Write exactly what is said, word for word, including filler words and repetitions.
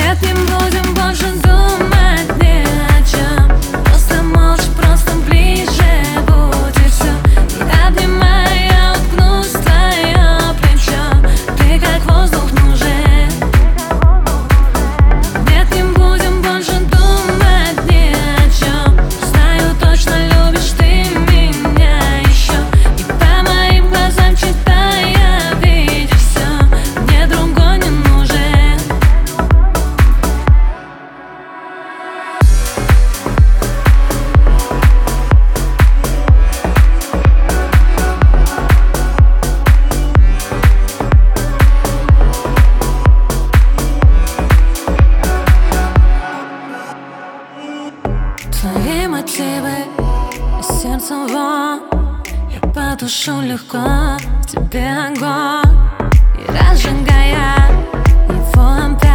Нет, не будем больше думать ни о чем. Просто молча, просто ближе будь и все. И обнимай, я уткнусь в твое плечо. Ты как воздух нужен. Нет, не будем больше думать ни о чем. Знаю, точно любишь ты меня еще. И по моим глазам читая, видишь все. Мне другой не нужен. Твои мотивы и сердцем вон. Я потушу легко в тебе огонь. И разжигая его опять.